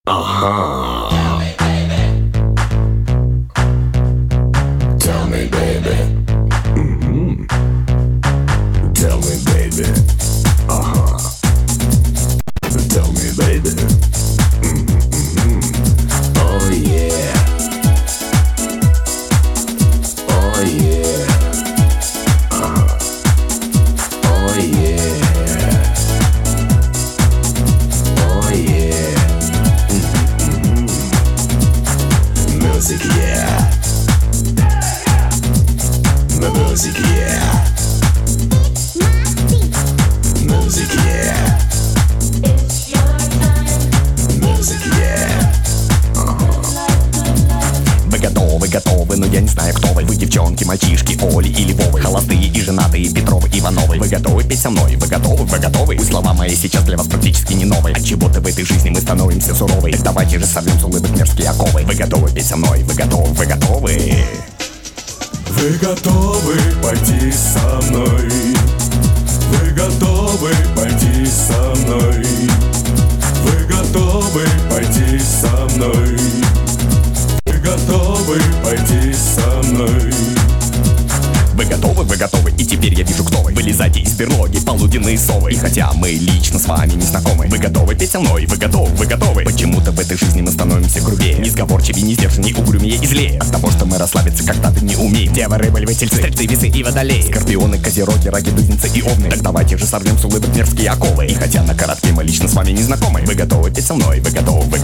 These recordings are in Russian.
Ага. Tell me, baby. Tell me, baby. Ага. Tell me, baby. Oh yeah. Oh yeah. Ага. Oh yeah. Oh yeah. Music, yeah. Music, yeah. Music, yeah. Music, yeah. Вы готовы, но я не знаю, кто вы. Вы девчонки, мальчишки, Оли или Вовы, холостые и женатые, Петровы, Ивановы. Вы готовы петь со мной? Вы готовы? Пусть слова мои сейчас для вас практически не новые. Отчего-то в этой жизни мы становимся суровые. Так давайте же сорвем с улыбок мерзкие оковы. Вы готовы петь со мной? Вы готовы? Вы готовы пойти со мной? Вы готовы пойти со мной? Вы готовы пойти со мной? Вы готовы пойти со мной? Вы готовы, и теперь я вижу, кто вы. Вылезайте из берлоги, полуденные совы. И хотя мы лично с вами не знакомы, вы готовы петь со мной? Вы готовы? Почему-то в этой жизни мы становимся грубее, несговорчивее, не угрюмее и злее. От того, что мы расслабиться как-то не умеем. Девы, рыбы, львы, тельцы, стрельцы, весы и водолеи, скорпионы, козероги, раки, близнецы и овны. Так давайте же сорвем с улыбок мерзкие оковы. И хотя на коротке мы лично с вами не знакомы, вы готовы петь со мной? Вы готовы? Вы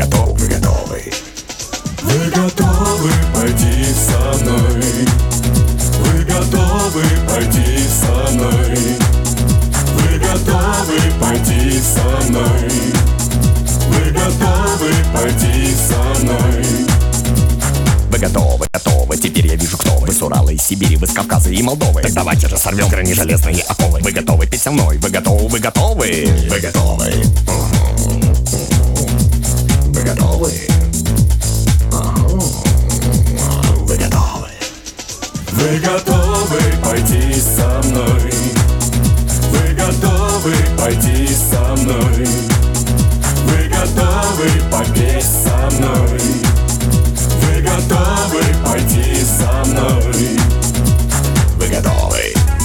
готовы пойти со мной? Вы готовы пойти со мной? Вы готовы пойти со мной? Вы готовы пойти со мной? Вы готовы, теперь я вижу, кто вы. Вы с Урала, из Сибири, вы с Кавказа и Молдовы. Так давайте же сорвем грани железные оковы. Вы готовы петь со мной? Вы готовы? Вы готовы? Вы готовы? Вы готовы? Вы готовы пойти со мной? Вы готовы пойти со мной? Вы готовы попеть со мной? Вы готовы пойти со мной? Вы готовы?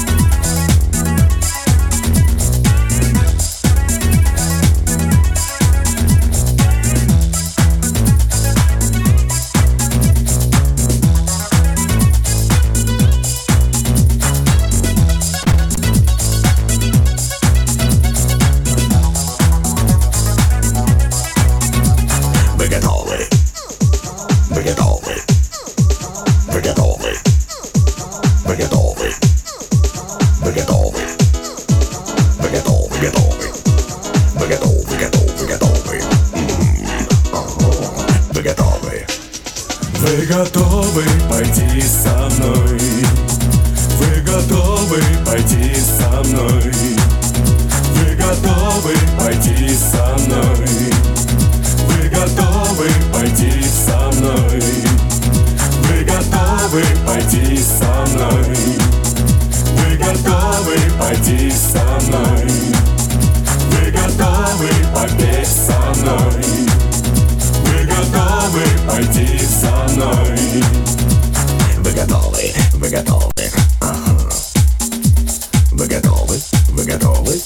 Вы готовы пойти со мной? Вы готовы пойти со мной? Вы готовы пойти со мной? Вы готовы пойти со мной? Вы готовы пойти со мной? Вы готовы пойти со мной? Вы готовы попеть со мной? Вы готовы пойти со мной? Вы готовы? Вы готовы? Ага. Вы готовы? Вы готовы?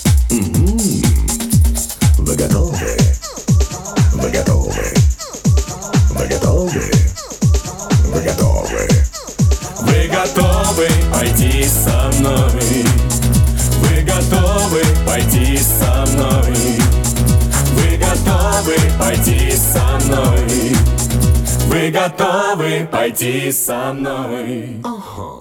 Вы готовы? Вы готовы? Вы готовы? Вы готовы? Вы готовы пойти со мной? Вы готовы пойти со мной? Вы готовы пойти со мной? Вы готовы пойти со мной? Ага.